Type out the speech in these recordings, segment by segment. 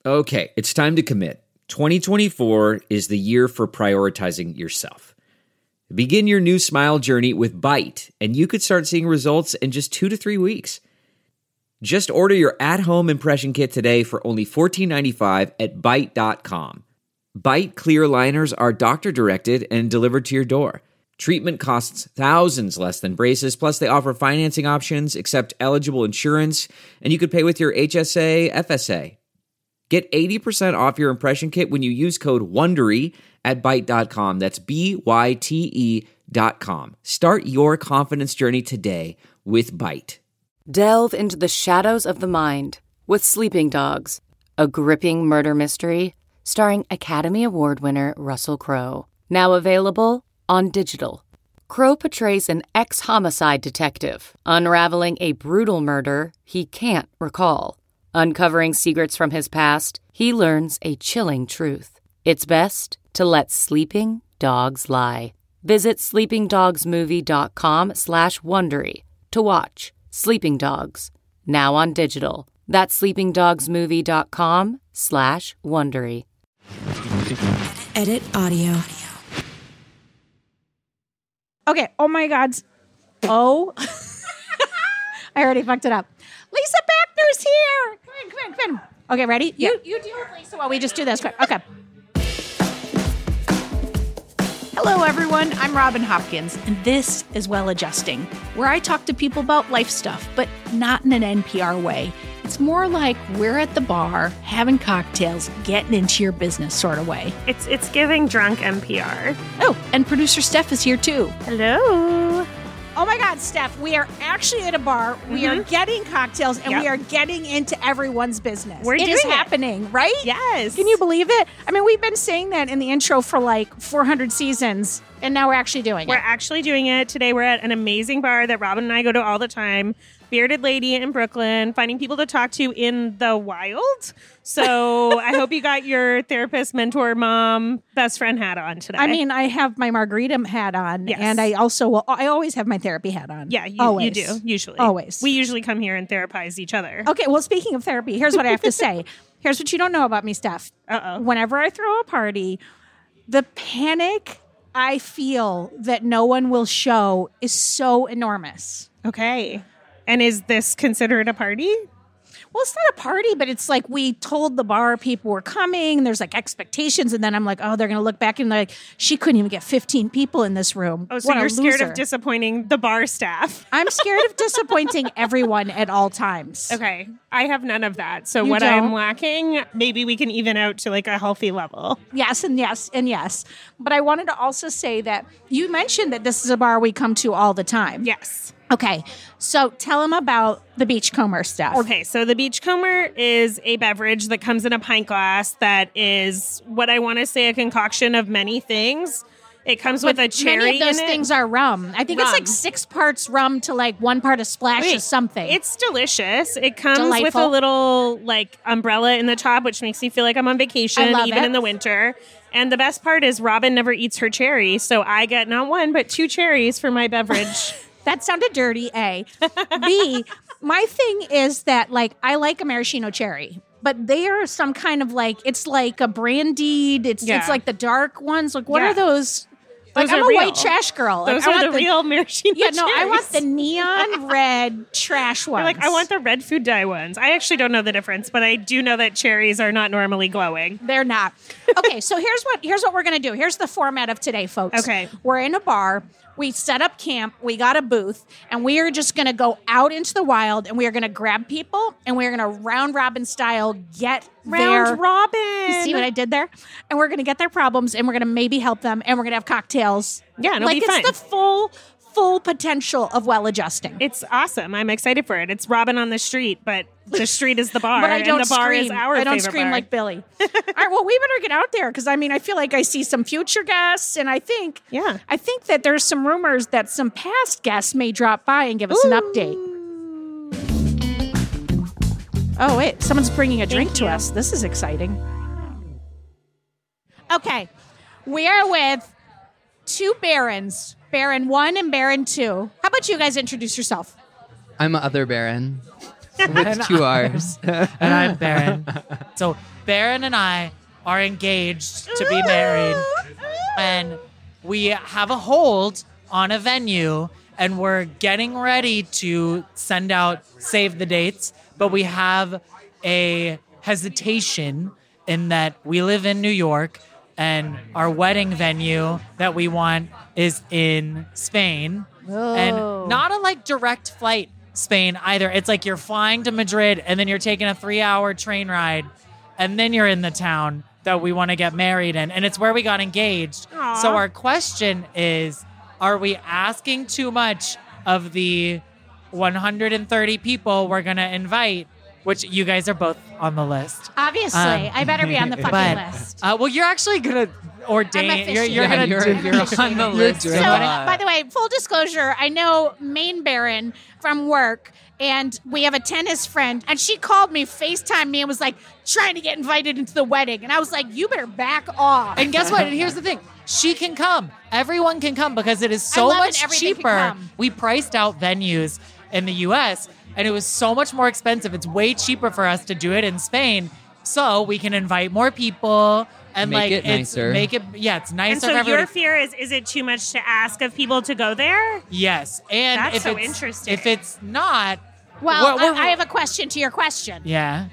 Okay, it's time to commit. 2024 is the year for prioritizing yourself. Begin your new smile journey with Byte, and you could start seeing results in just 2 to 3 weeks. Just order your at-home impression kit today for only $14.95 at Byte.com. Byte clear aligners are doctor-directed and delivered to your door. Treatment costs thousands less than braces, plus they offer financing options, accept eligible insurance, and you could pay with your HSA, FSA. Get 80% off your impression kit when you use code WONDERY at Byte.com. That's BYTE.com. Start your confidence journey today with Byte. Delve into the shadows of the mind with Sleeping Dogs, a gripping murder mystery starring Academy Award winner Russell Crowe. Now available on digital. Crowe portrays an ex-homicide detective unraveling a brutal murder he can't recall. Uncovering secrets from his past, he learns a chilling truth. It's best to let sleeping dogs lie. Visit sleepingdogsmovie.com/Wondery to watch Sleeping Dogs, now on digital. That's sleepingdogsmovie.com/Wondery. Edit audio. Okay. Oh my God. Oh. I already fucked it up. Lisa Beckner's here. Come in. Okay, ready? Yeah. You deal with Lisa while we just do this quick. Okay. Hello, everyone. I'm Robin Hopkins, and this is Well Adjusting, where I talk to people about life stuff, but not in an NPR way. It's more like we're at the bar, having cocktails, getting into your business sort of way. It's giving drunk NPR. Oh, and producer Steph is here, too. Hello. Oh my God, Steph, we are actually at a bar. We are getting cocktails and we are getting into everyone's business. We're doing it is it. happening, right? Yes. Can you believe it? I mean, we've been saying that in the intro for like 400 seasons, and now we're actually doing it. We're actually doing it. Today we're at an amazing bar that Robin and I go to all the time. Bearded Lady in Brooklyn, finding people to talk to in the wild. So I hope you got your therapist, mentor, mom, best friend hat on today. I mean, I have my margarita hat on, Yes. and I always have my therapy hat on. Yeah, you always. do, usually. Always. We usually come here and therapize each other. Okay, well, speaking of therapy, here's what I have to say. Here's what you don't know about me, Steph. Uh-oh. Whenever I throw a party, the panic I feel that no one will show is so enormous. Okay. And is this considered a party? Well, it's not a party, but it's like we told the bar people were coming. And there's like expectations. And then I'm like, oh, they're going to look back and like, she couldn't even get 15 people in this room. Oh, so What a you're scared loser. of disappointing the bar staff. I'm scared of disappointing everyone at all times. Okay. I have none of that. So You what don't? I'm lacking, maybe we can even out to like a healthy level. Yes, and yes, and yes. But I wanted to also say that you mentioned that this is a bar we come to all the time. Yes. Okay, so tell them about the Beachcomber stuff. Okay, so the Beachcomber is a beverage that comes in a pint glass that is what I want to say a concoction of many things. It comes with a cherry Many of those in it. things are rum. I think it's like Rum. 6 parts rum to like 1 part of splash Wait, of something. It's delicious. It comes with Delightful. a little like umbrella in the top, which makes me feel like I'm on vacation, I love even it. in the winter. And the best part is Robin never eats her cherry, so I get not 1 but 2 cherries for my beverage. That sounded dirty, A. B, my thing is that like I like a maraschino cherry. But they are some kind of like, it's like a brandied, it's like the dark ones. Like what Yeah. are those? Like Those I'm are a real. white trash girl. Like, Those I are want the real maraschino Yeah, no, I want the cherries. neon red trash ones. You're like, I want the red food dye ones. I actually don't know the difference, but I do know that cherries are not normally glowing. They're not. Okay, so here's what we're gonna do. Here's the format of today, folks. Okay. We're in a bar. We set up camp. We got a booth, and we are just gonna go out into the wild, and we are gonna grab people, and we are gonna round robin style get their. Round Robin. You see what I did there? And we're gonna get their problems, and we're gonna maybe help them, and we're gonna have cocktails. Yeah, and it'll like be fun. it's the full potential of well adjusting. It's awesome. I'm excited for it. It's Robin on the street, but the street is the bar, But I don't and the bar scream. is our I don't favorite scream bar. like Billy. All right, well, we better get out there because I mean, I feel like I see some future guests, and I think that there's some rumors that some past guests may drop by and give us an update. Oh wait, someone's bringing a drink to us. This is exciting. Okay, we are with 2 Barons, Baron 1 and Baron 2. How about you guys introduce yourself? I'm Other Baron with 2 R's. And I'm Baron. So Barron and I are engaged to be married, and we have a hold on a venue, and we're getting ready to send out save the dates, but we have a hesitation in that we live in New York, and our wedding venue that we want is in Spain. And not a direct flight Spain either. It's like you're flying to Madrid and then you're taking a 3-hour train ride and then you're in the town that we want to get married in. And it's where we got engaged. Aww. So our question is, are we asking too much of the 130 people we're going to invite? Which you guys are both on the list. Obviously, I better be on the fucking list. Well, you're actually going to ordain. You're officiating. you're on the list. So, by the way, full disclosure, I know Maine Barron from work, and we have a tennis friend, and she called me, FaceTimed me, and was like, trying to get invited into the wedding. And I was like, you better back off. And guess what? And here's the thing. She can come. Everyone can come because it is so much cheaper. We priced out venues in the U.S., and it was so much more expensive. It's way cheaper for us to do it in Spain, so we can invite more people and make it nicer. It's nicer. And so for everybody. your fear is it too much to ask of people to go there? Yes, and That's if so it's, interesting. If it's not, Well, I have a question to your question. Yeah.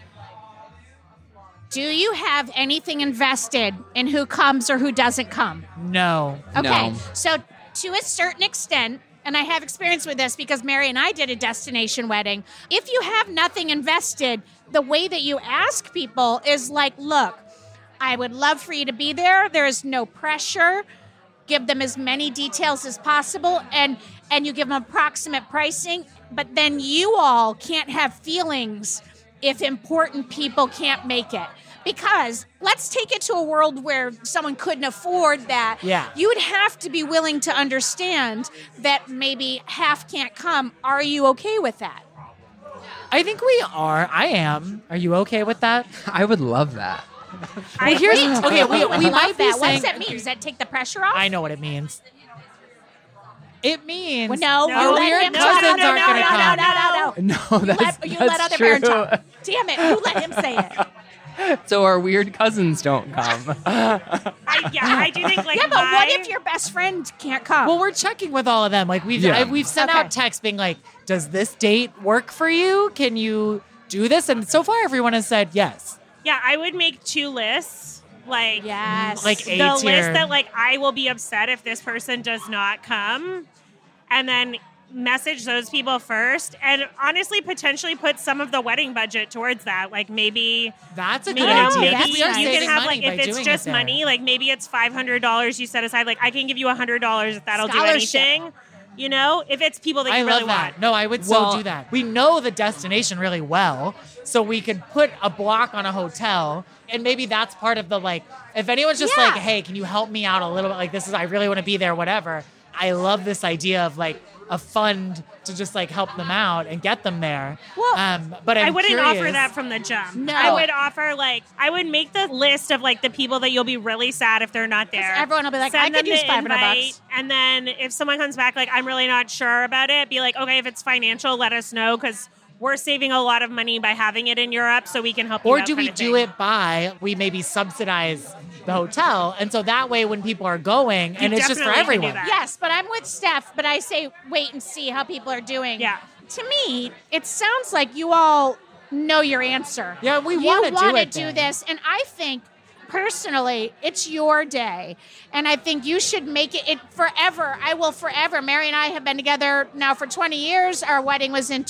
Do you have anything invested in who comes or who doesn't come? No. Okay, No. so to a certain extent, and I have experience with this because Mary and I did a destination wedding. If you have nothing invested, the way that you ask people is like, look, I would love for you to be there. There is no pressure. Give them as many details as possible, and you give them approximate pricing. But then you all can't have feelings if important people can't make it. Because let's take it to a world where someone couldn't afford that. Yeah. You would have to be willing to understand that maybe half can't come. Are you okay with that? I think we are. I am. Are you okay with that? I would love that. Well, here's okay. We Love might be that. What saying. does that mean? Does that take the pressure off? I know what it means. It means Well, no, No, you our let weird him cousins talk. aren't going to come. No. No, that's You let other true. parents talk. Damn it, you let him say it. So our weird cousins don't come. I do think Yeah, but what if your best friend can't come? Well, we're checking with all of them. Like we've sent Okay. out texts being like, "Does this date work for you? Can you do this?" And so far, everyone has said yes. Yeah, I would make 2 lists. Yes. Like The A list tier. that I will be upset if this person does not come, and then message those people first, and honestly potentially put some of the wedding budget towards that. Like maybe That's a maybe good idea. maybe Because we are you can saving have money by if it's doing just it there. money, maybe it's $500 you set aside. I can give you $100 if that'll do Scholarship. anything. You know, if it's people that I you really love that. want. No, I would Well- so do that. We know the destination really well, so we could put a block on a hotel, and maybe that's part of the if anyone's just Yeah. hey, can you help me out a little bit? I really want to be there, whatever. I love this idea of a fund to just help them out and get them there. Well, but I I'm wouldn't curious. offer that from the jump. No. I would offer I would make the list of the people that you'll be really sad if they're not there. everyone will be like, Send I could them use the $500. invite, and then if someone comes back I'm really not sure about it, be like, okay, if it's financial, let us know because we're saving a lot of money by having it in Europe, so we can help you Or out do we kind of do thing. it by we maybe subsidize the hotel, and so that way when people are going, and it's just for definitely can do everyone. that. Yes, but I'm with Steph, but I say wait and see how people are doing. Yeah. To me, it sounds like you all know your answer. Yeah, we You wanna do wanna it do then. this, and I think personally, it's your day, and I think you should make it forever. I will forever. Mary and I have been together now for 20 years. Our wedding was in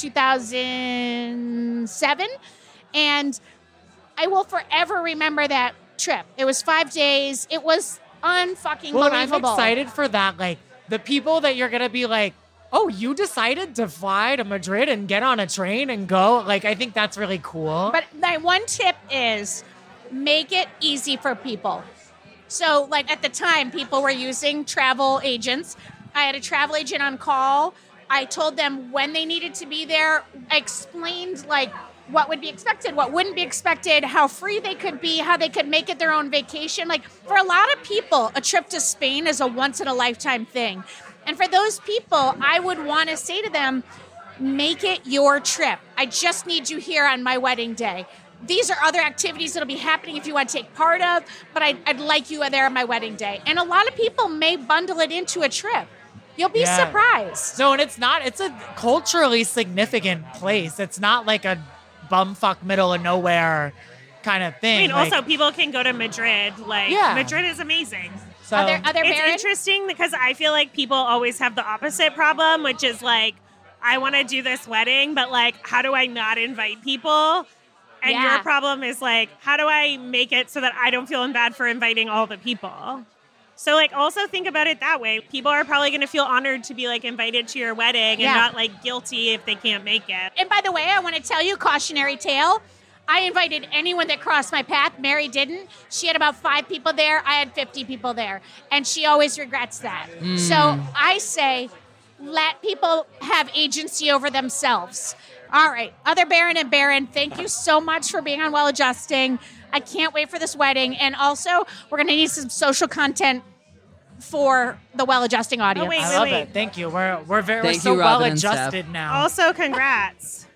2007, and I will forever remember that trip. It was 5 days. It was unfucking Well, and I'm believable. excited for that. The people that you're gonna be oh, you decided to fly to Madrid and get on a train and go. I think that's really cool. But my one tip is make it easy for people. So, at the time, people were using travel agents. I had a travel agent on call. I told them when they needed to be there. I explained, what would be expected, what wouldn't be expected, how free they could be, how they could make it their own vacation. For a lot of people, a trip to Spain is a once-in-a-lifetime thing. And for those people, I would want to say to them, make it your trip. I just need you here on my wedding day. these are other activities that'll be happening if you want to take part of, but I'd like you there on my wedding day. And a lot of people may bundle it into a trip. You'll be surprised. No, and it's a culturally significant place. It's not like a bumfuck middle of nowhere kind of thing. I mean, like, also people can go to Madrid. Madrid is amazing. so Other It's interesting because I feel like people always have the opposite problem, which is like, I want to do this wedding, but like, how do I not invite people? And your problem is like, how do I make it so that I don't feel bad for inviting all the people? So like, also think about it that way. People are probably going to feel honored to be like invited to your wedding and not like guilty if they can't make it. And by the way, I want to tell you, cautionary tale. I invited anyone that crossed my path. Mary didn't. She had about 5 people there. I had 50 people there. And she always regrets that. So I say, let people have agency over themselves. All right. Other Baron and Baron, thank you so much for being on Well Adjusting. I can't wait for this wedding. And also, we're going to need some social content for the Well Adjusting audience. wait. I love it. Thank you. We're Thank so you, well Robin and Steph. adjusted now. Also, congrats.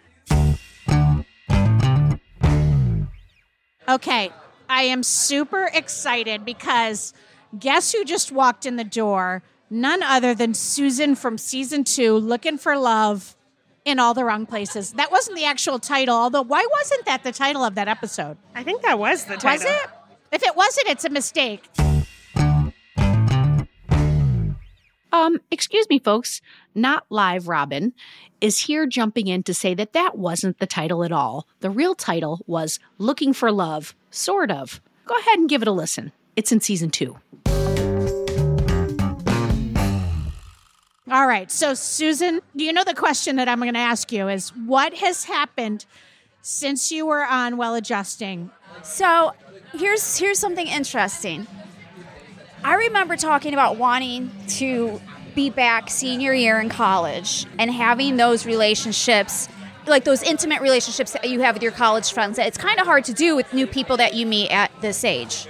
Okay, I am super excited because guess who just walked in the door? None other than Susan from season 2, Looking for Love in All the Wrong Places. That wasn't the actual title, although why wasn't that the title of that episode? I think that was the title. Was it? If it wasn't, it's a mistake. Excuse me, folks. Not Live Robin is here jumping in to say that wasn't the title at all. The real title was Looking for Love, sort of. Go ahead and give it a listen. It's in season 2. All right, so Susan, do you know the question that I'm going to ask you is what has happened since you were on Well Adjusting? So here's something interesting. I remember talking about wanting to be back senior year in college and having those relationships, like those intimate relationships that you have with your college friends, that it's kind of hard to do with new people that you meet at this age.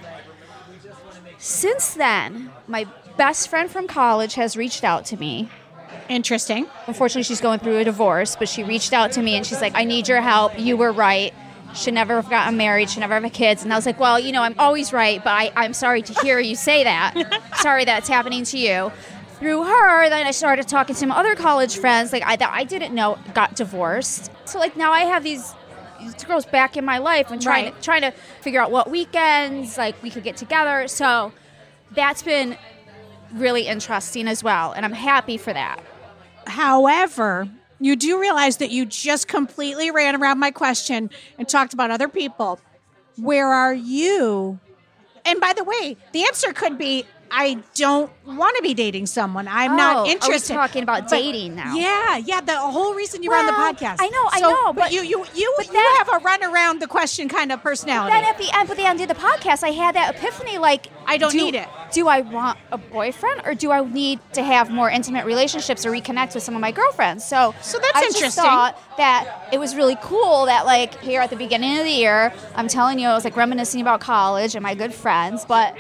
Since then, my best friend from college has reached out to me. Interesting. Unfortunately, she's going through a divorce, but she reached out to me and she's like, I need your help. You were right. Should never have gotten married. Should never have kids. And I was like, well, I'm always right, but I'm sorry to hear you say that. Sorry that's happening to you. Through her, then I started talking to some other college friends that I didn't know got divorced. So like now I have these girls back in my life and trying to figure out what weekends like we could get together. So that's been really interesting as well, and I'm happy for that. However, you do realize that you just completely ran around my question and talked about other people. Where are you? And by the way, the answer could be, I don't want to be dating someone. I'm not interested. Are we talking about dating now? Yeah. The whole reason you were on the podcast. I know. But you have a run around the question kind of personality. Then at the end of the podcast, I had that epiphany. Like, I don't need it. Do I want a boyfriend, or do I need to have more intimate relationships or reconnect with some of my girlfriends? So that's I interesting. just thought that it was really cool that like here at the beginning of the year, I'm telling you, I was like reminiscing about college and my good friends, but.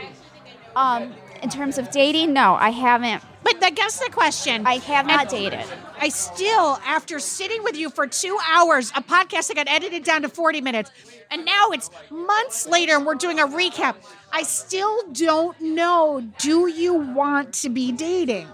In terms of dating, no, I haven't. But guess the question. I have not dated. I still, after sitting with you for 2 hours, a podcast that got edited down to 40 minutes, and now it's months later and we're doing a recap, I still don't know, do you want to be dating?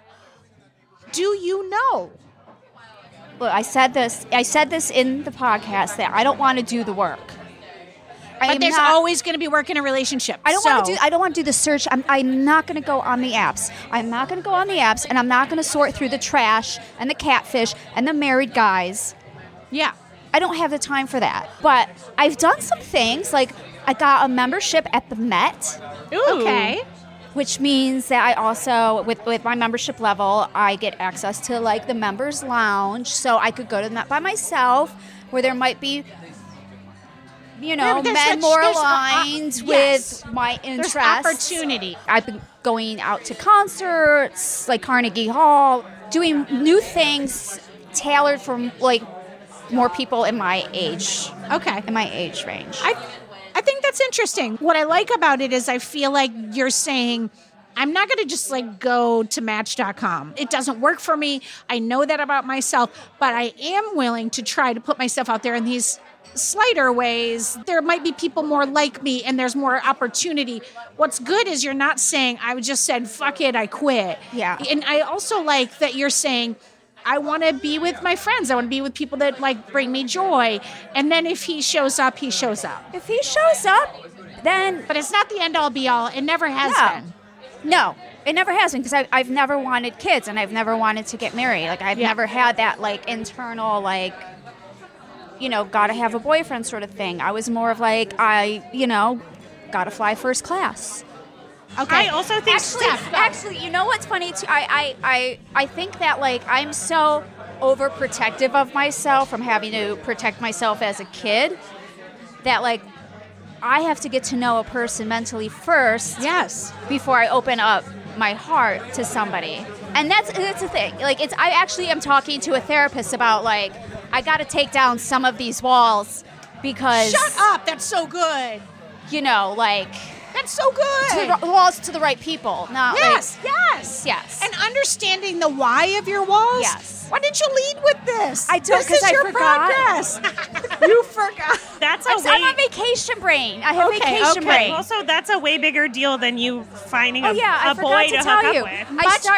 Do you know? Look, I said this in the podcast that I don't want to do the work. But there's always going to be work in a relationship. I don't want to do the search. I'm not going to go on the apps. I'm not going to go on the apps, and I'm not going to sort through the trash and the catfish and the married guys. Yeah. I don't have the time for that. But I've done some things. Like, I got a membership at the Met. Ooh. Okay. Which means that I also, with my membership level, I get access to, like, the members' lounge. So I could go to the Met by myself, where there might be... men more aligned with my interests. There's opportunity. I've been going out to concerts, like Carnegie Hall, doing new things tailored for, like, more people in my age. Okay. In my age range. I think that's interesting. What I like about it is I feel like you're saying, I'm not going to just, like, go to Match.com. It doesn't work for me. I know that about myself, but I am willing to try to put myself out there in these slighter ways, there might be people more like me and there's more opportunity. What's good is you're not saying, I just said, fuck it, I quit. Yeah. And I also like that you're saying, I want to be with my friends. I want to be with people that like bring me joy. And then if he shows up, he shows up. If he shows up, then... But it's not the end all be all. It never has been. No, it never has been, because I've never wanted kids and I've never wanted to get married. Like, I've never had that, like, internal, like, gotta have a boyfriend sort of thing. I was more of like, gotta fly first class. Okay. I also think Actually, you know what's funny too? I think that, like, I'm so overprotective of myself from having to protect myself as a kid that, like, I have to get to know a person mentally first. Yes. Before I open up my heart to somebody. And that's the thing. Like, I actually am talking to a therapist about, like, I got to take down some of these walls because... Shut up! That's so good! That's so good! Walls to the right people. Not yes! Yes. And understanding the why of your walls? Yes. Why didn't you lead with this? I don't, because I forgot. Progress. You forgot. I'm a vacation brain. I have vacation brain. Also, that's a way bigger deal than you finding a boy I to hook tell up you. with.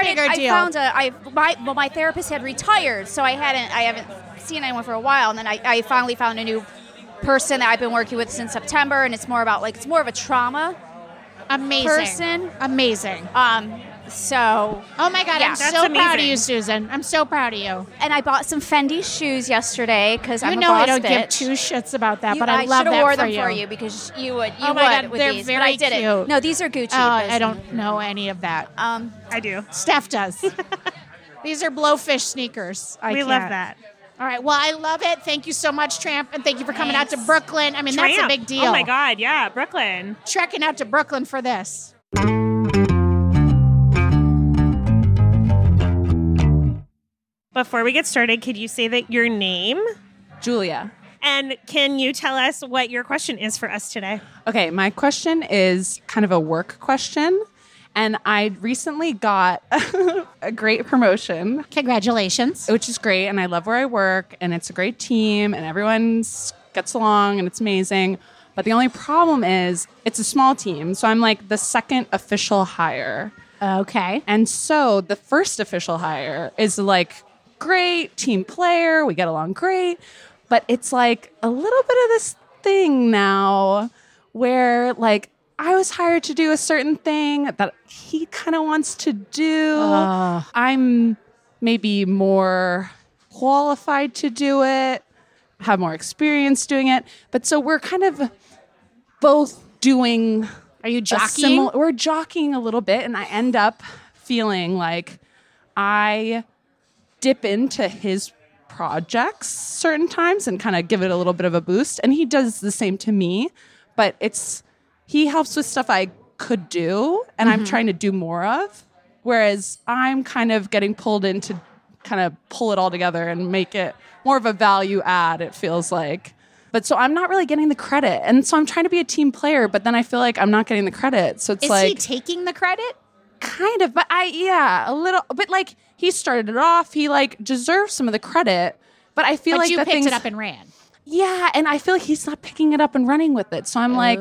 My therapist had retired, so I haven't seen anyone for a while, and then I finally found a new person that I've been working with since September, and it's more about, like, it's more of a trauma person. Amazing. So, oh my God, yeah, I'm so proud of you, Susan. I'm so proud of you. And I bought some Fendi shoes yesterday because I'm a boss I don't bitch. give two shits about that, but I love that for you. I should have wore them for you because you would. Oh my God, with they're these, very but I didn't. cute. No, these are Gucci. I don't know any of that. I do. Steph does. These are Blowfish sneakers. We love that. All right. Well, I love it. Thank you so much, Tramp, and thank you for coming out to Brooklyn. I mean, that's a big deal. Oh my God, yeah, Brooklyn. Trekking out to Brooklyn for this. Before we get started, could you say that your name? Julia. And can you tell us what your question is for us today? Okay, my question is kind of a work question. And I recently got a great promotion. Congratulations. Which is great. And I love where I work. And it's a great team. And everyone gets along. And it's amazing. But the only problem is it's a small team. So I'm like the second official hire. Okay. And so the first official hire is like, great team player. We get along great. But it's like a little bit of this thing now where, like, I was hired to do a certain thing that he kind of wants to do. I'm maybe more qualified to do it, have more experience doing it. But so we're kind of both doing... Are you jockeying? We're jockeying a little bit, and I end up feeling like I dip into his projects certain times and kind of give it a little bit of a boost. And he does the same to me, but he helps with stuff I could do and I'm trying to do more of. Whereas I'm kind of getting pulled in to kind of pull it all together and make it more of a value add, it feels like. But so I'm not really getting the credit. And so I'm trying to be a team player, but then I feel like I'm not getting the credit. So it's Is he taking the credit? Kind of, but a little, but like he started it off. He like deserves some of the credit, but I feel like you picked it up and ran. Yeah, and I feel like he's not picking it up and running with it. So I'm like,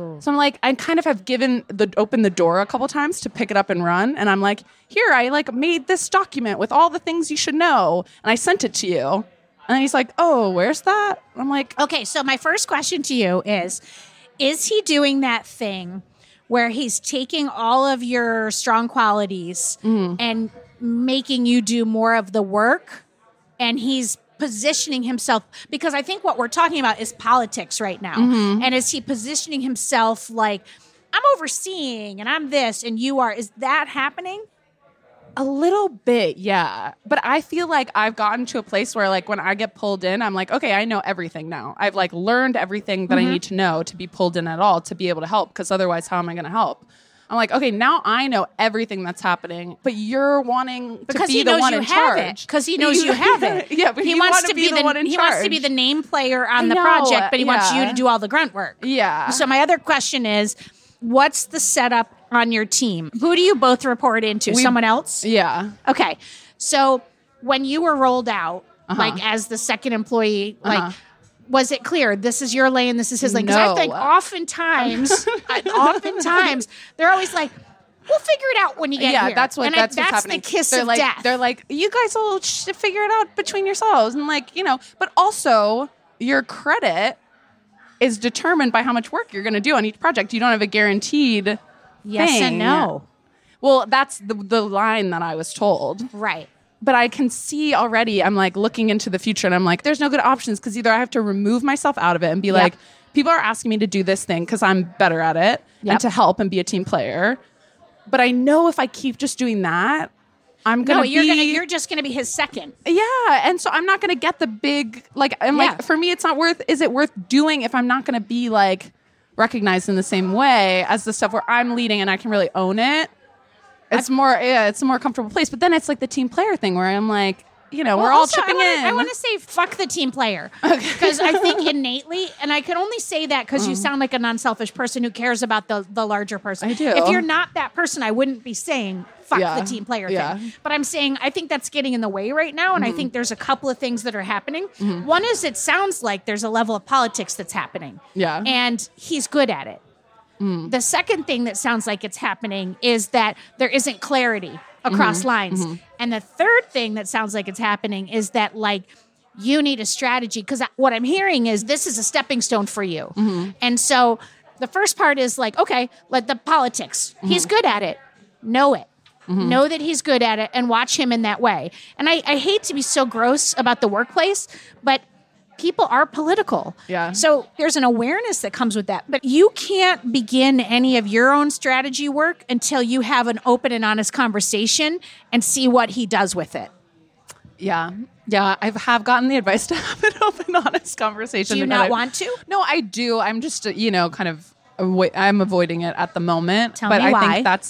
I kind of have opened the door a couple times to pick it up and run, and I'm like, here, I like made this document with all the things you should know, and I sent it to you. And he's like, oh, where's that? I'm like, okay. So my first question to you is he doing that thing where he's taking all of your strong qualities and making you do more of the work, and he's positioning himself, because I think what we're talking about is politics right now. And is he positioning himself like, I'm overseeing and I'm this and you are? Is that happening? A little bit, yeah. But I feel like I've gotten to a place where, like, when I get pulled in, I'm like, okay, I know everything now. I've like learned everything that I need to know to be pulled in at all, to be able to help, because otherwise how am I going to help? I'm like, okay, now I know everything that's happening, but you're wanting to be the one in charge. Because he knows you have it. Yeah, but he wants to be the one in charge. He wants to be the name player on the project, but he wants you to do all the grunt work. Yeah. So my other question is, what's the setup on your team? Who do you both report into? Someone else? Yeah. Okay. So when you were rolled out, like as the second employee, like was it clear? This is your lane. This is his lane. Because I think oftentimes they're always like, we'll figure it out when you get here. Yeah, that's what's happening. The kiss they're of like, death. They're like, you guys will figure it out between yourselves. And like, but also your credit is determined by how much work you're going to do on each project. You don't have a guaranteed yes thing. and no. Well, that's the line that I was told. Right. But I can see already, I'm like looking into the future and I'm like, there's no good options because either I have to remove myself out of it and be like, people are asking me to do this thing because I'm better at it and to help and be a team player. But I know if I keep just doing that, I'm going to you're just going to be his second. Yeah. And so I'm not going to get the big, like, for me, it's not is it worth doing if I'm not going to be like recognized in the same way as the stuff where I'm leading and I can really own it. It's it's a more comfortable place. But then it's like the team player thing where I'm like, we're all chipping in. I want to say fuck the team player. Because I think innately, and I can only say that because you sound like a non-selfish person who cares about the larger person. I do. If you're not that person, I wouldn't be saying fuck the team player thing. But I'm saying I think that's getting in the way right now. And I think there's a couple of things that are happening. One is it sounds like there's a level of politics that's happening. Yeah. And he's good at it. The second thing that sounds like it's happening is that there isn't clarity across lines. And the third thing that sounds like it's happening is that like you need a strategy because what I'm hearing is this is a stepping stone for you. And so the first part is like, okay, let the politics. He's good at it. Know it. Know that he's good at it and watch him in that way. And I hate to be so gross about the workplace, but people are political. Yeah. So there's an awareness that comes with that. But you can't begin any of your own strategy work until you have an open and honest conversation and see what he does with it. Yeah. Yeah. I have gotten the advice to have an open, honest conversation. Do you not want to? No, I do. I'm just, kind of, I'm avoiding it at the moment. Tell me why. I think that's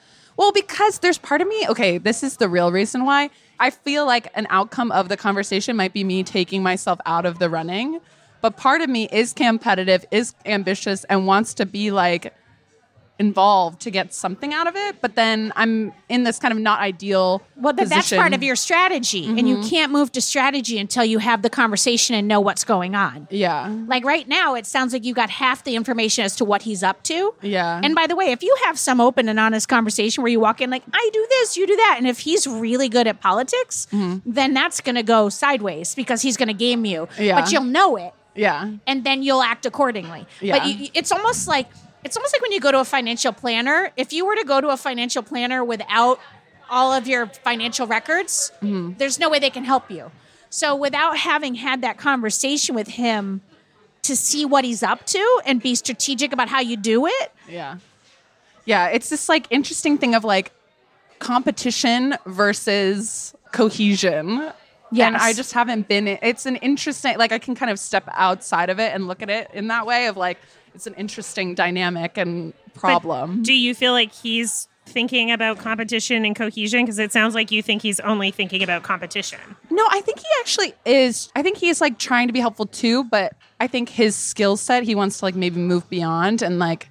because there's part of me, okay, this is the real reason why. I feel like an outcome of the conversation might be me taking myself out of the running. But part of me is competitive, is ambitious, and wants to be like involved to get something out of it. But then I'm in this kind of not ideal position. That's part of your strategy. And you Mm-hmm. can't move to strategy until you have the conversation and know what's going on. Yeah. Like right now, it sounds like you got half the information as to what he's up to. Yeah. And by the way, if you have some open and honest conversation where you walk in like, I do this, you do that. And if he's really good at politics, then that's going to go sideways because he's going to game you. Yeah. But you'll know it. Yeah. And then you'll act accordingly. Yeah. But it's almost like when you go to a financial planner. If you were to go to a financial planner without all of your financial records, there's no way they can help you. So without having had that conversation with him to see what he's up to and be strategic about how you do it. Yeah. Yeah. It's this like interesting thing of like competition versus cohesion. Yes. And I just haven't been, it's an interesting, like I can kind of step outside of it and look at it in that way of like, it's an interesting dynamic and problem. But do you feel like he's thinking about competition and cohesion? Because it sounds like you think he's only thinking about competition. No, I think he actually is. I think he is like trying to be helpful too, but I think his skill set, he wants to like maybe move beyond and like,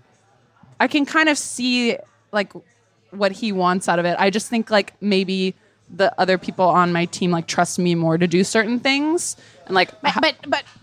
I can kind of see like what he wants out of it. I just think like maybe the other people on my team like trust me more to do certain things and like but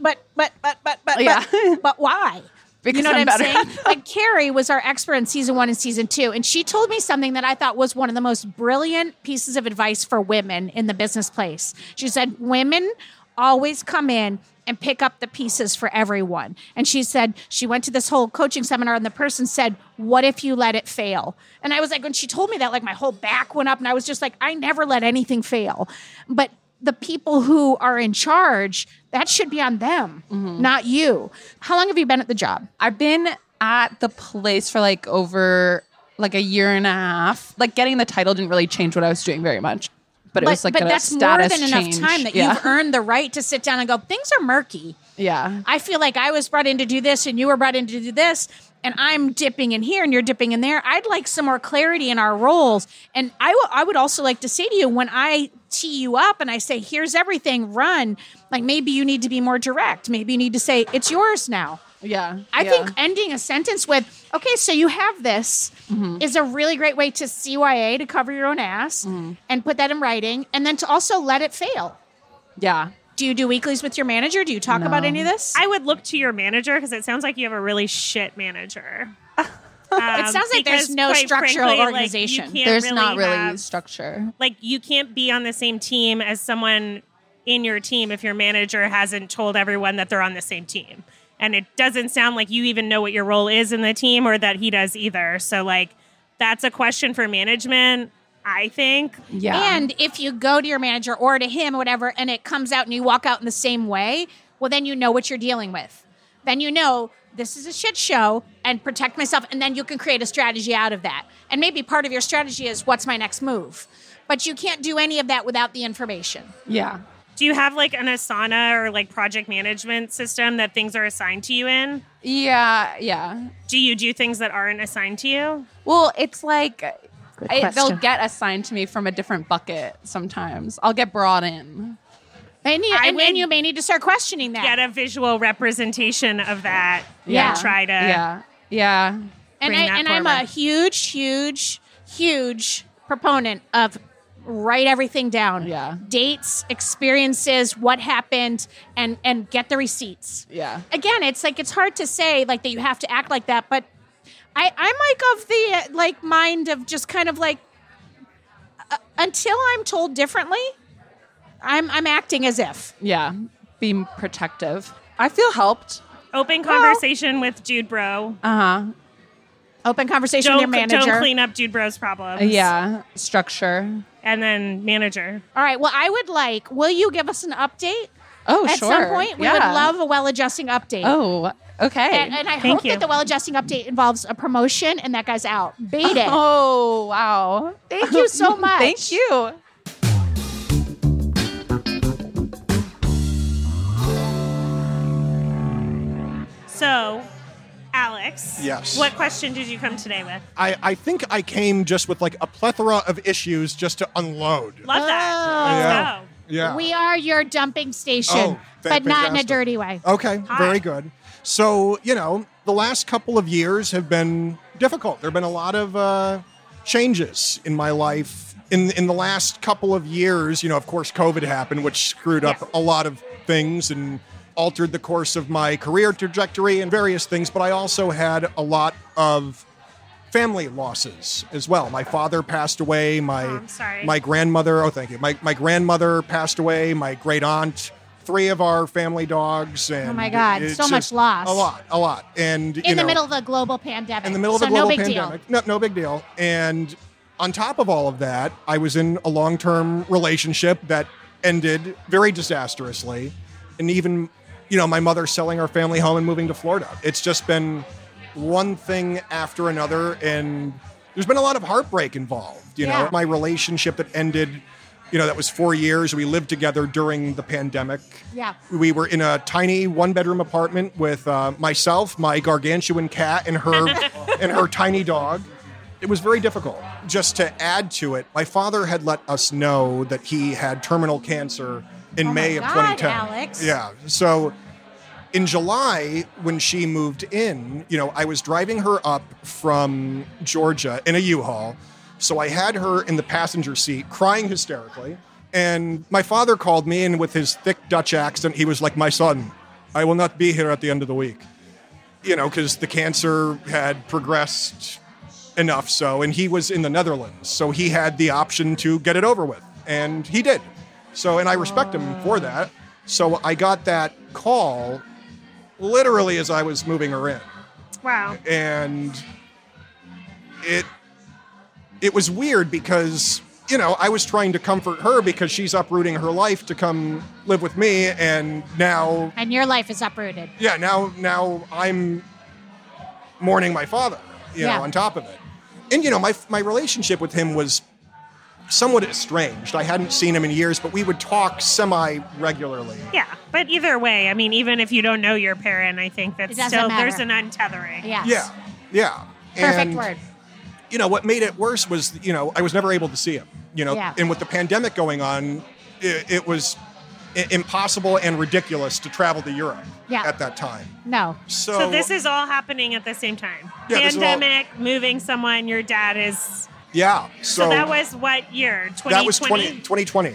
yeah. but why? Because you know I'm what I'm better. saying? Like Carrie was our expert in season 1 and season 2, and she told me something that I thought was one of the most brilliant pieces of advice for women in the business place. She said, women always come in and pick up the pieces for everyone. And she said she went to this whole coaching seminar and the person said, what if you let it fail? And I was like, when she told me that, like my whole back went up and I was just like, I never let anything fail. But the people who are in charge, that should be on them, not you. How long have you been at the job? I've been at the place for like over like a year and a half. Like getting the title didn't really change what I was doing very much. But it was like a that's status more than change. enough time that you've earned the right to sit down and go, things are murky. Yeah. I feel like I was brought in to do this and you were brought in to do this and I'm dipping in here and you're dipping in there. I'd like some more clarity in our roles. And I would also like to say to you, when I tee you up and I say, here's everything, run, like maybe you need to be more direct. Maybe you need to say, it's yours now. Yeah. I think ending a sentence with, okay, so you have this is a really great way to CYA, to cover your own ass and put that in writing, and then to also let it fail. Yeah. Do you do weeklies with your manager? Do you talk about any of this? I would look to your manager because it sounds like you have a really shit manager. It sounds like there's because no quite structural frankly, like, organization. you can't There's not really have- structure. Like, you can't be on the same team as someone in your team if your manager hasn't told everyone that they're on the same team. And it doesn't sound like you even know what your role is in the team or that he does either. So, like, that's a question for management, I think. Yeah. And if you go to your manager or to him or whatever, and it comes out and you walk out in the same way, well, then you know what you're dealing with. Then you know this is a shit show and protect myself. And then you can create a strategy out of that. And maybe part of your strategy is what's my next move. But you can't do any of that without the information. Yeah. Do you have like an Asana or like project management system that things are assigned to you in? Yeah. Do you do things that aren't assigned to you? Well, it's like they'll question. get assigned to me from a different bucket sometimes. I'll get brought in. And you, I and then would you may need to start questioning that. Get a visual representation of that. Yeah. And try to Yeah. And, bring that I'm a forward. huge proponent of write everything down. Yeah. Dates, experiences, what happened, and get the receipts. Yeah. Again, it's like it's hard to say like that you have to act like that, but I'm like of the like mind of just kind of like until I'm told differently, I'm acting as if. Yeah. Be protective. I feel helped. Open conversation with Dude Bro. Open conversation with your manager. Don't clean up Dude Bro's problems. Yeah. Structure. And then manager. All right. Well, I would like. Will you give us an update? Oh, At sure. some point, we would love a well-adjusting update. Oh, okay. And I Thank hope you. that the well-adjusting update involves a promotion and that guy's out. Bait it. Oh, wow. Thank you so much. Thank you. So, Alex. Yes. What question did you come today with? I think I came just with like a plethora of issues just to unload. Love that. Oh. Let's Yeah. go. Yeah. We are your dumping station, Oh, but not in a fantastic. dirty way. Okay, very good. So, the last couple of years have been difficult. There have been a lot of changes in my life. In the last couple of years, of course, COVID happened, which screwed up a lot of things and altered the course of my career trajectory and various things. But I also had a lot of family losses as well. My father passed away. I'm sorry. My grandmother. Oh, thank you. My grandmother passed away. My great aunt. 3 of our family dogs. And Oh my God, it's so much just loss. A lot. And In the middle of a global pandemic. in the middle of so a global no big pandemic. deal. No big deal. And on top of all of that, I was in a long-term relationship that ended very disastrously. And even, my mother selling our family home and moving to Florida. It's just been one thing after another. And there's been a lot of heartbreak involved. Yeah. My relationship that ended, that was 4 years. We lived together during the pandemic. Yeah. We were in a tiny 1-bedroom apartment with myself, my gargantuan cat, and her tiny dog. It was very difficult. Just to add to it, my father had let us know that he had terminal cancer in May of 2010. Alex. Yeah. So in July, when she moved in, I was driving her up from Georgia in a U-Haul. So I had her in the passenger seat crying hysterically. And my father called me, and with his thick Dutch accent, he was like, "My son, I will not be here at the end of the week." Because the cancer had progressed enough so, and he was in the Netherlands. So he had the option to get it over with, and he did. So, and I respect him for that. So I got that call literally as I was moving her in. Wow. And it was weird because, I was trying to comfort her because she's uprooting her life to come live with me. And now, And your life is uprooted. yeah, now I'm mourning my father, Yeah. on top of it. And, my relationship with him was somewhat estranged. I hadn't seen him in years, but we would talk semi-regularly. Yeah, but either way, I mean, even if you don't know your parent, I think that It doesn't still matter. there's an untethering. Yes. Yeah. Perfect And, word. What made it worse was, I was never able to see him, Yeah. and with the pandemic going on, it was impossible and ridiculous to travel to Europe Yeah. at that time. No. So this is all happening at the same time. Yeah, this is all- Pandemic, moving someone, your dad is. Yeah. So that was what year? 2020? That was 2020.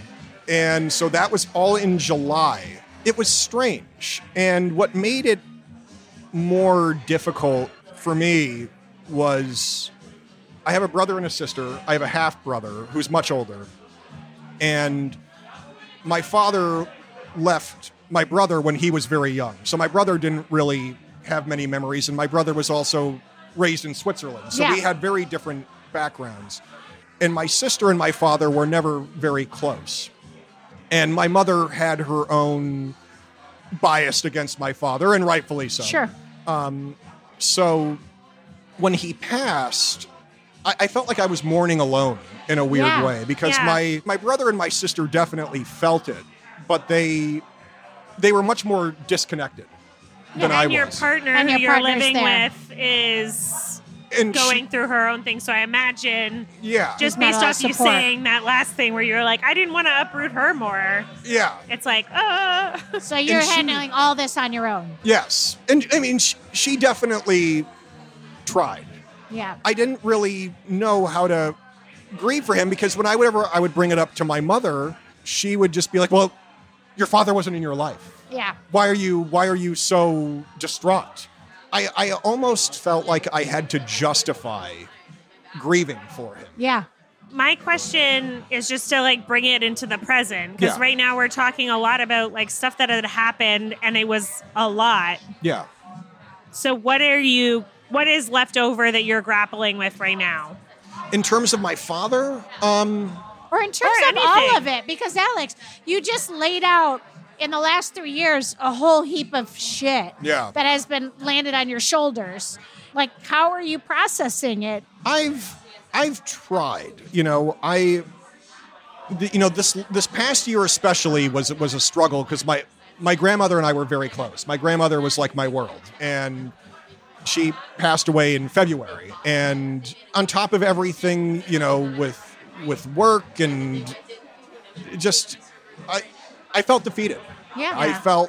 And so that was all in July. It was strange. And what made it more difficult for me was I have a brother and a sister. I have a half-brother who's much older. And my father left my brother when he was very young. So my brother didn't really have many memories. And my brother was also raised in Switzerland. So we had very different backgrounds. And my sister and my father were never very close. And my mother had her own bias against my father, and rightfully so. Sure. So when he passed, I felt like I was mourning alone in a weird way, because my brother and my sister definitely felt it, but they were much more disconnected than I was. And your partner who you're living with is going through her own thing. So I imagine, just based off you saying that last thing where you're like, I didn't want to uproot her more. Yeah. It's like, So you're handling all this on your own. Yes. And I mean, she definitely tried. Yeah. I didn't really know how to grieve for him, because whenever I would bring it up to my mother, she would just be like, well, your father wasn't in your life. Yeah. Why are you so distraught? I almost felt like I had to justify grieving for him. Yeah. My question is just to like bring it into the present, because right now we're talking a lot about like stuff that had happened, and it was a lot. Yeah. So what is left over that you're grappling with right now? In terms of my father, or in terms of all of it, because Alex, you just laid out in the last 3 years a whole heap of shit that has been landed on your shoulders. Like, how are you processing it? I've tried. This past year especially was a struggle, because my grandmother and I were very close. My grandmother was like my world, and she passed away in February. And on top of everything, with work and just, I felt defeated. Yeah. I felt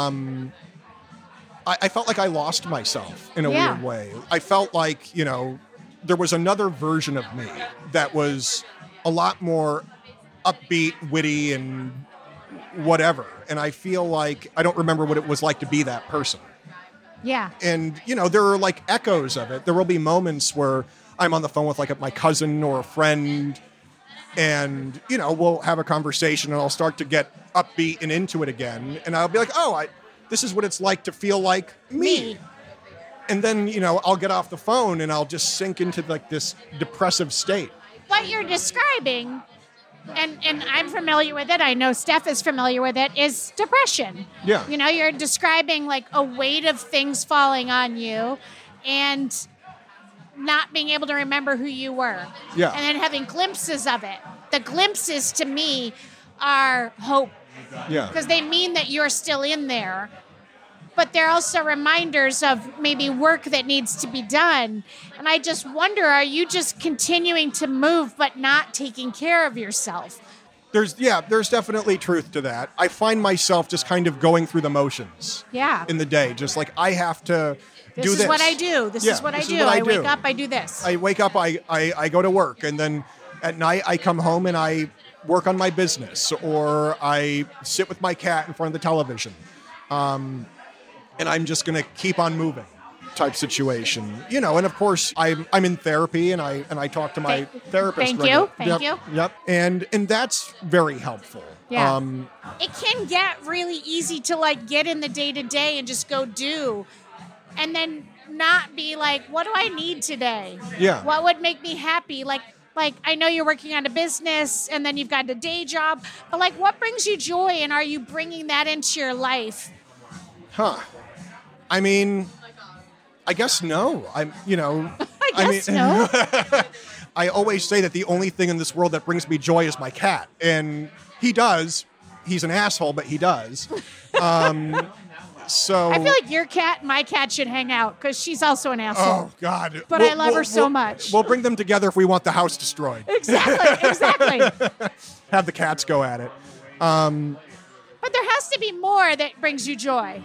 I felt like I lost myself in a weird way. I felt like, there was another version of me that was a lot more upbeat, witty, and whatever. And I feel like I don't remember what it was like to be that person. Yeah. And, there are like echoes of it. There will be moments where I'm on the phone with like my cousin or a friend, and, we'll have a conversation, and I'll start to get upbeat and into it again. And I'll be like, this is what it's like to feel like me. And then, I'll get off the phone and I'll just sink into like this depressive state. What you're describing, and I'm familiar with it, I know Steph is familiar with it, is depression. Yeah. You're describing like a weight of things falling on you and not being able to remember who you were. Yeah. And then having glimpses of it. The glimpses to me are hope. Yeah. Because they mean that you're still in there. But they're also reminders of maybe work that needs to be done. And I just wonder, are you just continuing to move but not taking care of yourself? There's definitely truth to that. I find myself just kind of going through the motions. Yeah. In the day, just like I have to do this. This is what I do. This is what I do. I wake up, I do this. I wake up, I go to work, and then at night I come home and I work on my business, or I sit with my cat in front of the television. And I'm just going to keep on moving type situation, and of course I'm in therapy, and I talk to my therapist. Thank you. Yep. And that's very helpful. Yeah. It can get really easy to like get in the day to day and just go do, and then not be like, what do I need today? Yeah. What would make me happy? Like I know you're working on a business and then you've got a day job, but like what brings you joy, and are you bringing that into your life? I mean, I guess no. I guess no. I always say that the only thing in this world that brings me joy is my cat. And he does. He's an asshole, but he does. So I feel like your cat and my cat should hang out, because she's also an asshole. Oh, God. But I love her so much. We'll bring them together if we want the house destroyed. Exactly. Have the cats go at it. But there has to be more that brings you joy.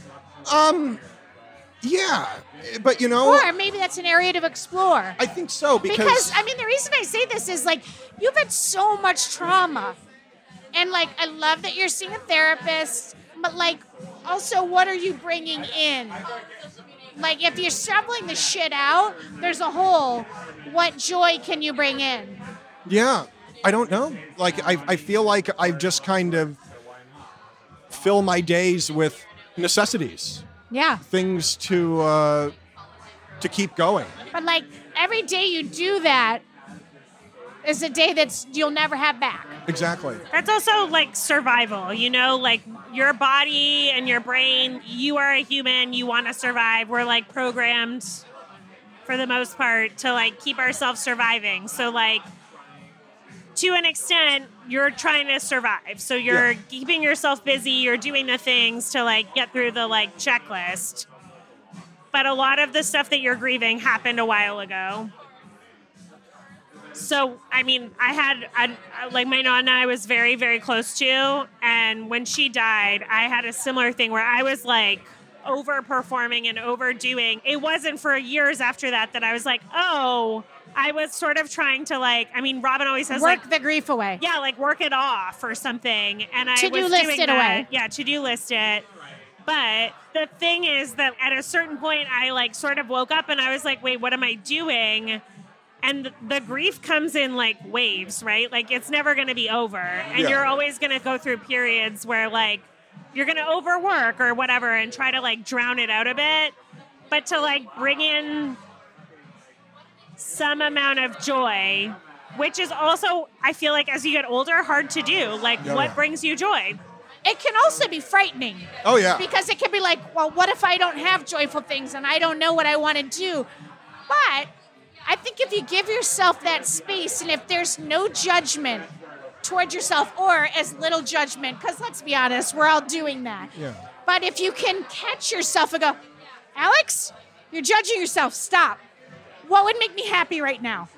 Yeah, but or maybe that's an area to explore. I think so, because the reason I say this is like, you've had so much trauma, And, like, I love that you're seeing a therapist, but, like, also, what are you bringing in? Like, if you're shoveling the shit out, there's a hole. What joy can you bring in? Yeah, I don't know. Like, I feel like I've just kind of fill my days with necessities. Yeah. Things to keep going. But, like, every day you do that is a day you'll never have back. Exactly. That's also like survival, you know, like your body and your brain, you are a human, you want to survive. We're like programmed for the most part to like keep ourselves surviving. So like to an extent, you're trying to survive. So you're keeping yourself busy, you're doing the things to like get through the like checklist. But a lot of the stuff that you're grieving happened a while ago. So, I mean, like my nonna I was very, very close to. And when she died, I had a similar thing where I was like overperforming and overdoing. It wasn't for years after that I was like, oh, I was sort of trying to like, I mean, Robin always says work the grief away. Yeah, like work it off or something. And I was to-do list doing it that. Away. Yeah, to-do list it. But the thing is that at a certain point, I like sort of woke up and I was like, wait, what am I doing? And the grief comes in like waves, right? Like it's never going to be over. And you're always going to go through periods where like you're going to overwork or whatever and try to like drown it out a bit. But to like bring in some amount of joy, which is also, I feel like as you get older, hard to do. Like what brings you joy? It can also be frightening. Oh, yeah. Because it can be like, well, what if I don't have joyful things and I don't know what I want to do? But I think if you give yourself that space and if there's no judgment toward yourself or as little judgment, because let's be honest, we're all doing that. Yeah. But if you can catch yourself and go, Alex, you're judging yourself. Stop. What would make me happy right now?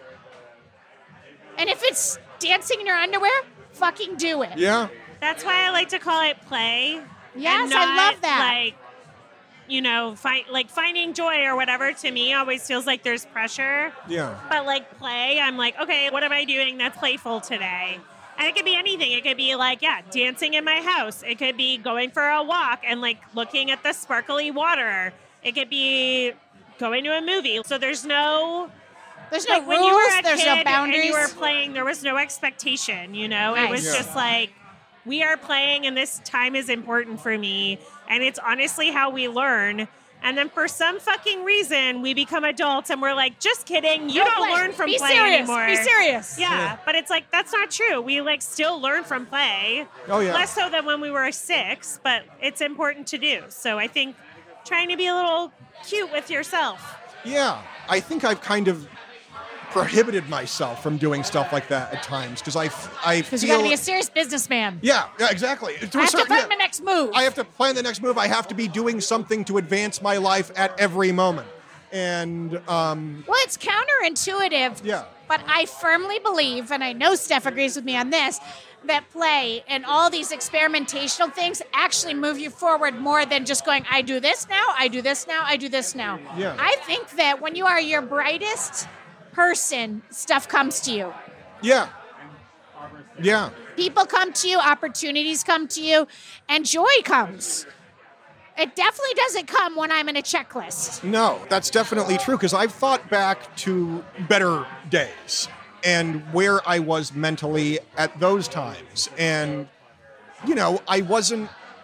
And if it's dancing in your underwear, fucking do it. Yeah. That's why I like to call it play. Yes, and not, I love that. Like, you know, finding joy or whatever to me always feels like there's pressure. Yeah. But like play, I'm like, okay, what am I doing that's playful today? And it could be anything. It could be like, dancing in my house. It could be going for a walk and like looking at the sparkly water. It could be going to a movie. So there's no rules, when you were a there's kid no boundaries. And you were playing, there was no expectation, you know? Nice. It was just like, we are playing and this time is important for me. And it's honestly how we learn. And then for some fucking reason, we become adults and we're like, just kidding. You don't learn from play anymore. Be serious. Yeah, but it's like, that's not true. We like still learn from play. Oh, yeah. Less so than when we were 6, but it's important to do. So I think trying to be a little cute with yourself. Yeah, I think I've kind of prohibited myself from doing stuff like that at times because I feel... Because you got to be a serious businessman. Yeah, exactly. I have to plan my next move. I have to plan the next move. I have to be doing something to advance my life at every moment. And, well, it's counterintuitive. Yeah. But I firmly believe, and I know Steph agrees with me on this, that play and all these experimentational things actually move you forward more than just going, I do this now, I do this now, I do this now. Yeah. I think that when you are your brightest person, stuff comes to you. Yeah. Yeah. People come to you, opportunities come to you, and joy comes. It definitely doesn't come when I'm in a checklist. No, that's definitely true because I've thought back to better days and where I was mentally at those times. And, you know, I wasn't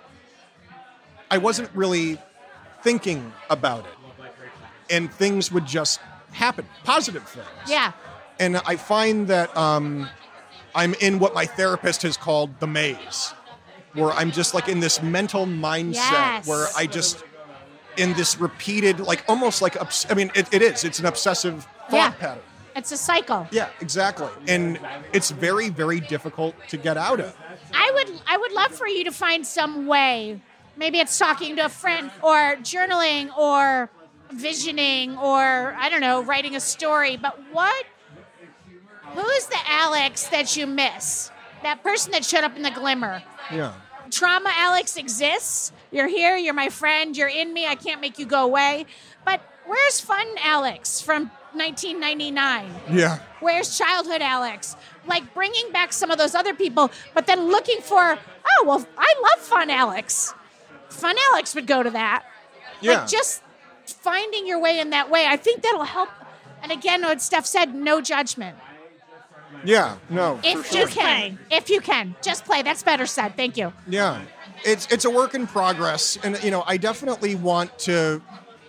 really thinking about it. And things would just happen, positive things. Yeah. And I find that I'm in what my therapist has called the maze, where I'm just like in this mental mindset where I just, in this repeated, like almost like, it's an obsessive thought pattern. It's a cycle. Yeah, exactly. And it's very, very difficult to get out of. I would love for you to find some way. Maybe it's talking to a friend or journaling or visioning or, I don't know, writing a story. But who is the Alex that you miss? That person that showed up in the glimmer. Yeah. Trauma Alex exists. You're here. You're my friend. You're in me. I can't make you go away. But Where's fun Alex from 1999? Yeah. Where's childhood Alex? Like bringing back some of those other people, but then looking for, oh, well, I love fun Alex. Fun Alex would go to that. Yeah. Like just finding your way in that way. I think that'll help. And again, what Steph said, no judgment. Yeah, no. If for you sure. can. If you can. Just play. That's better said. Thank you. Yeah. It's a work in progress. And, you know, I definitely want to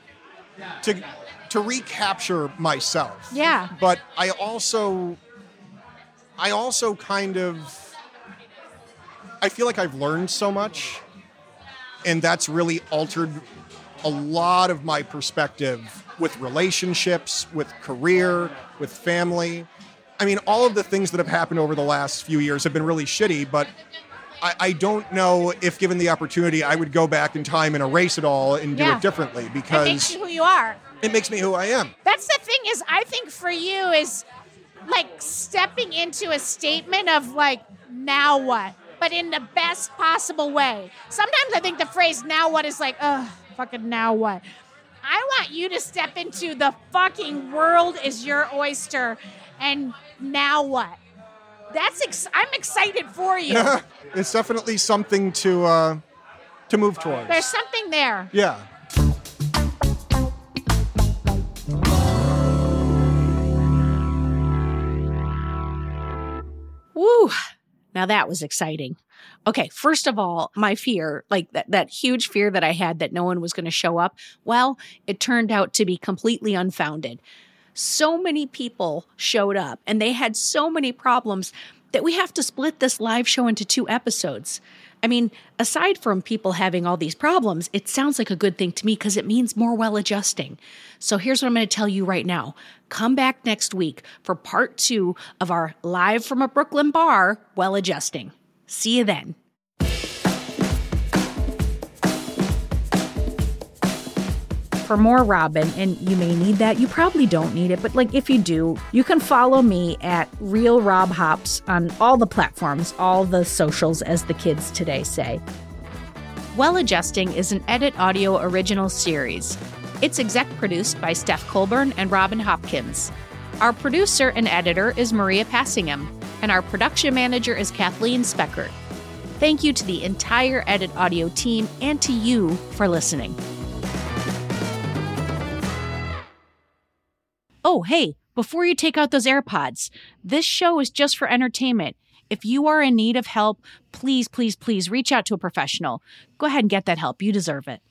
recapture myself. Yeah. But I also kind of, I feel like I've learned so much, and that's really altered a lot of my perspective with relationships, with career, with family. I mean, all of the things that have happened over the last few years have been really shitty, but I don't know if given the opportunity, I would go back in time and erase it all and do it differently, because it makes you who you are. It makes me who I am. That's the thing is, I think for you is like stepping into a statement of like, now what? But in the best possible way. Sometimes I think the phrase now what is like, ugh, fucking now what? I want you to step into the fucking world is your oyster and now what? I'm excited for you. It's definitely something to move towards. There's something there. Yeah. Woo! Now that was exciting. Okay, first of all, my fear, like that huge fear that I had that no one was going to show up, well, it turned out to be completely unfounded. So many people showed up and they had so many problems that we have to split this live show into 2 episodes. I mean, aside from people having all these problems, it sounds like a good thing to me because it means more well-adjusting. So here's what I'm going to tell you right now. Come back next week for part 2 of our Live from a Brooklyn Bar Well-Adjusting. See you then. For more Robin, and you may need that, you probably don't need it, but like if you do, you can follow me at Real Rob Hops on all the platforms, all the socials, as the kids today say. Well-Adjusting is an Edit Audio original series. It's exec produced by Steph Colburn and Robin Hopkins. Our producer and editor is Maria Passingham, and our production manager is Kathleen Speckert. Thank you to the entire Edit Audio team and to you for listening. Oh, hey, before you take out those AirPods, this show is just for entertainment. If you are in need of help, please, please, please reach out to a professional. Go ahead and get that help. You deserve it.